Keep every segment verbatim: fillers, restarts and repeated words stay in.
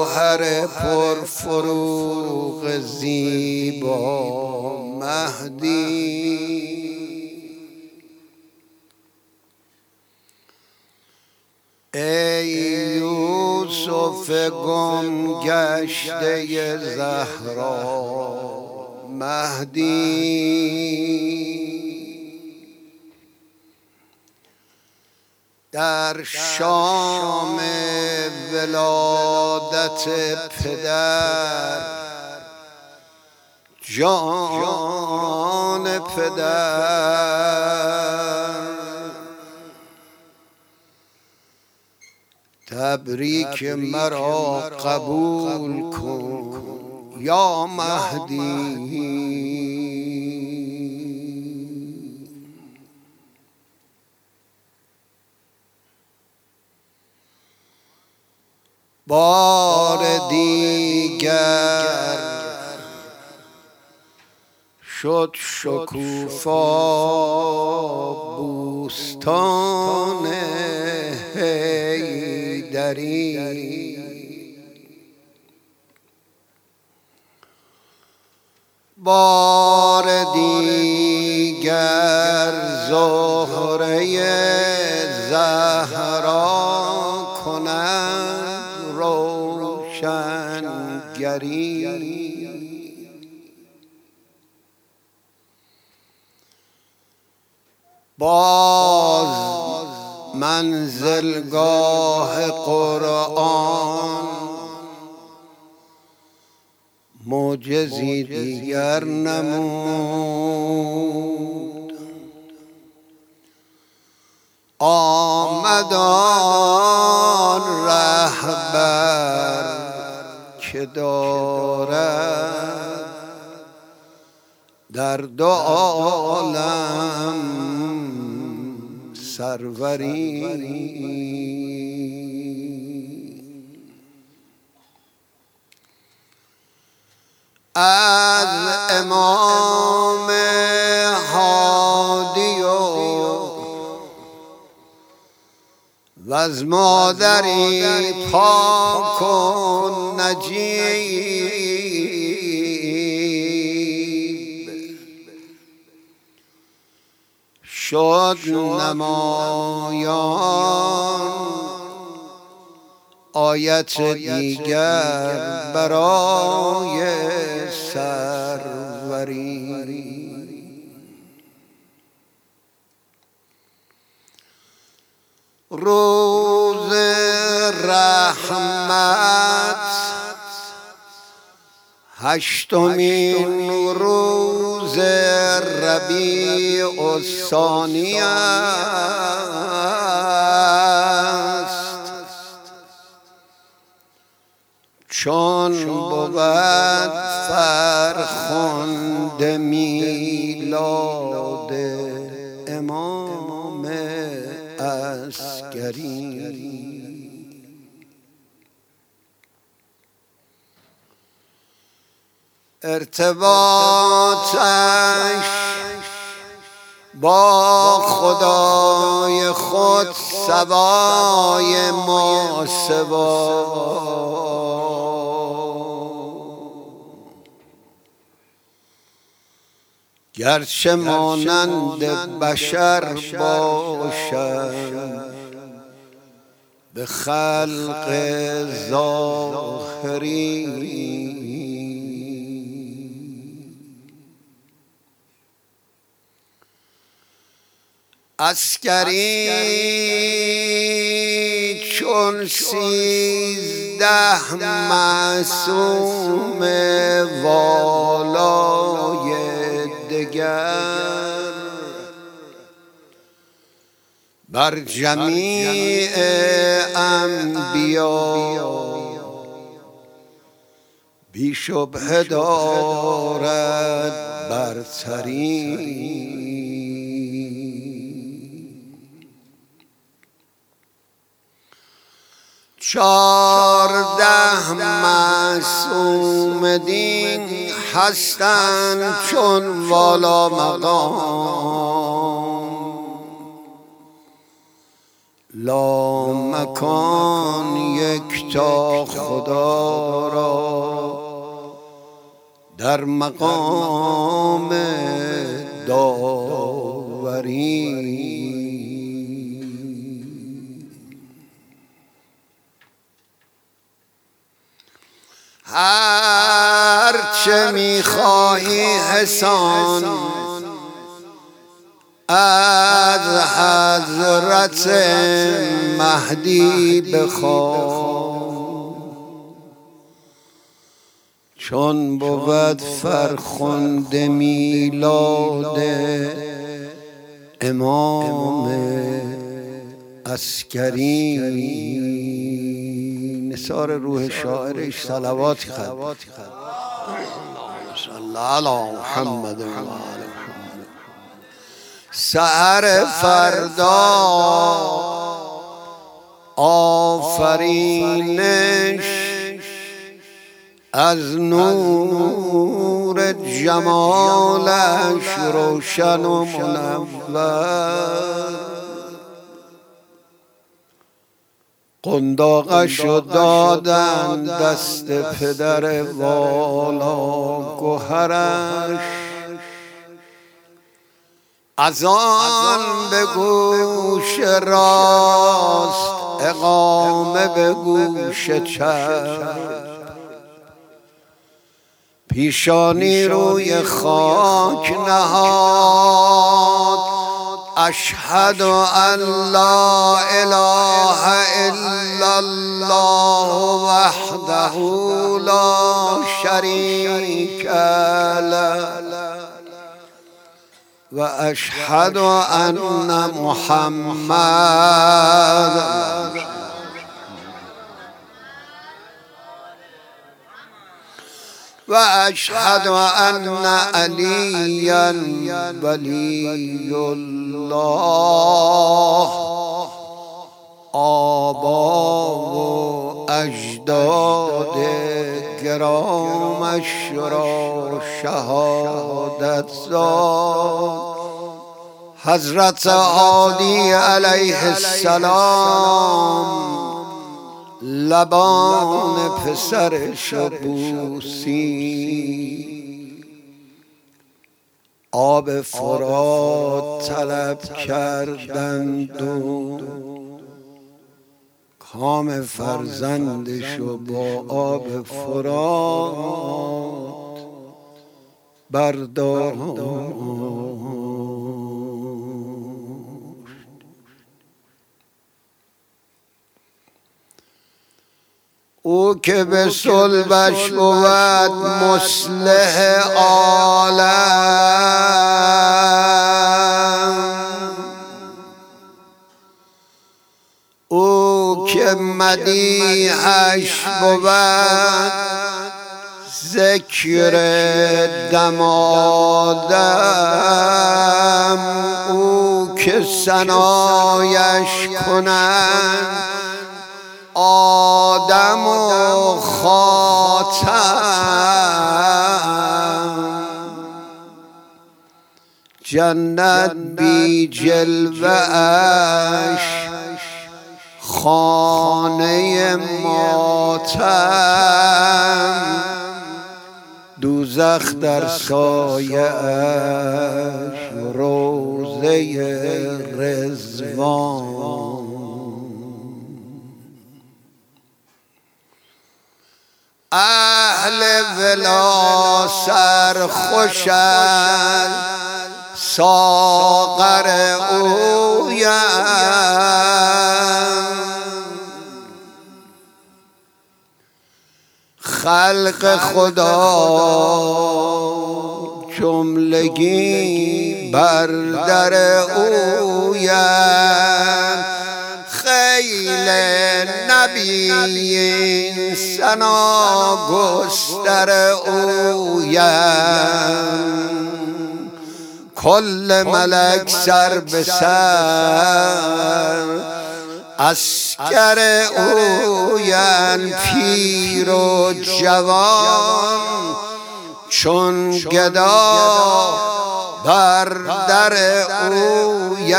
جوهر پرفروغ زیبا مهدی، ای یوسف گم گشته زهرا مهدی، در شام ولادت پدر جان پدر، تبریک مرا قبول کن یا مهدی. بار دیگر شد شکوفا بوستان حیدری، بار دیگر زهره زهرا کند روشنگری، باز منزلگاه قرآن معجزی دیگر نمود، آمد آن رهبر که دارد در دو عالم سروری، از امام هادی و از مادری پاک و نجیب شد نمایان آیت دیگر برای سروری، روز رحمت هشتمین روز ربیع الثانی است، چون بود فرخنده میلاد امام عسکری، ارتباطش با خدای خود سوای ما سوا، گرچه مانند بشر باشد به خلق ظاهری، عسکری چون سیزده معصوم والای دگر بر جمیع انبیا بی شبهه دارد برتری، چارده معصوم دین هستند چون والا مقام، لا مکان یک یکتا خدا را در مقام داوری. هرچه میخواهی حسان از حضرت مهدی بخواه، چون بود فرخنده میلاد امام عسکری. نثار روح شاعرش صلواتی خد صلی علی محمد و آل محمد. سحر فردا آفرینش از نور جمالش روشن و منور. قنداقشو دادن دست پدر والا گوهرش، از آن به گوش راست اقامه به گوش چپ، پیشانی روی خاک نهاد اشهد ان لا اله الا الله وحده لا شریک له و اشهد ان محمد و اشهد ان علیا ولی الله. آبا و اجداد گرامش را شهادت داد. حضرت هادی علیه السلام لبان پسرش بوسی، آب فرات طلب کردند و کام فرزندشو با آب فرات برداشت. او که به صلبش بود مصلح عالم، او که مدیحش بود ذکر دمادم، او که ثنایش کنند آدم و خاتم. جنت بی جلوه اش خانه ماتم، دوزخ در سایه اش روضه رضوان. اهل ولا سرخوشند ساغر اویند، خلق خدا جملگی بر در اویند، خیل نبی سنا گستر اویند، کل ملک سر به سر عسکر اویند، پیر و جوان چون گدا بر در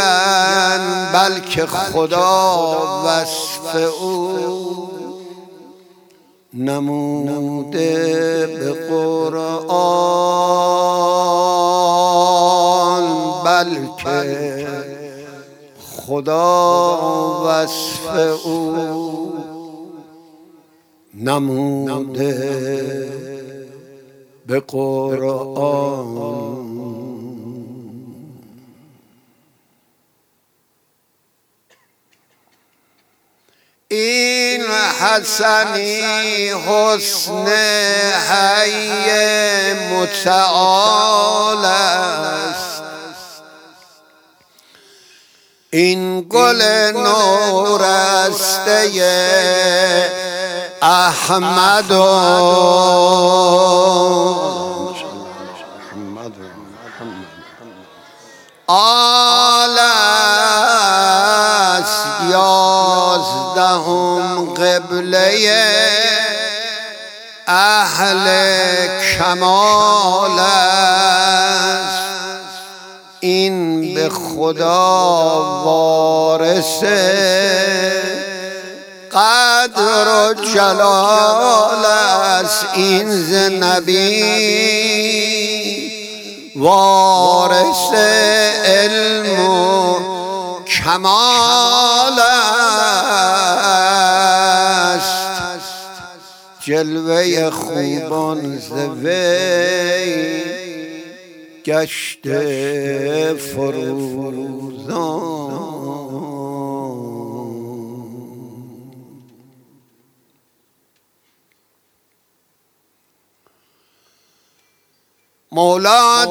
اویند، بلکه خدا وصف او نموده به قرآن، بلکه خدا وصف او نموده به قرآن. این حسنی حسن حی متعال است، این گل نورسته احمد آل است، یازدهم قبله اهل کمال است، این به خدا وارث قدر و جلال است، این ز نبی وارث علم و کمال است، جلوه خوبان ز وی گشته فروزان. مولا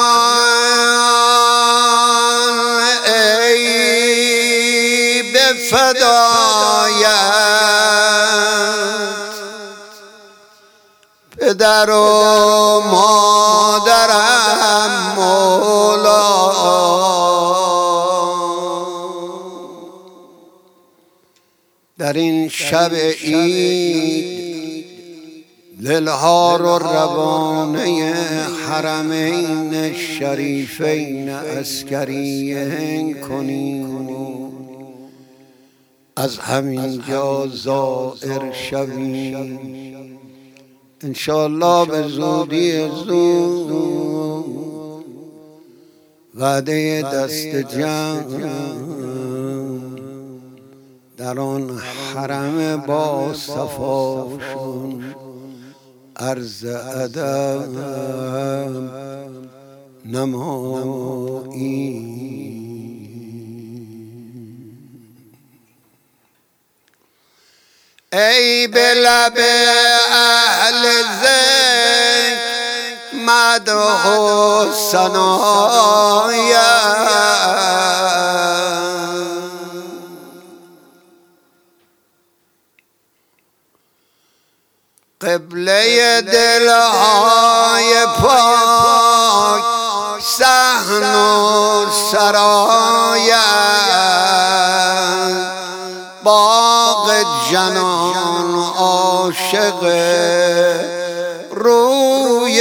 جان ای به فدایت پدر و مادرم مولا، در این شب عید دلها رو روانه حرمین شریفین عسکریین کنیم، از همینجا زائر شویم انشاءالله به زودی زود. وعده دست جمع در آن حرم با صفاشون عرض ادب نمایی. ای به لب اهل ذکر مدح و ثنایت، قبله دلهای پاک صحن و سرایت، باغ جنان عاشق روی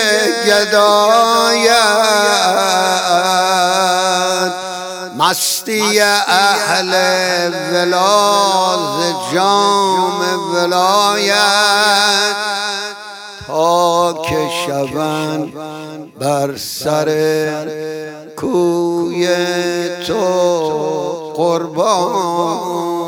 گدایت، مستی اهل ولاز جام ولایت، تا که شوند بر سر کوی تو قربان.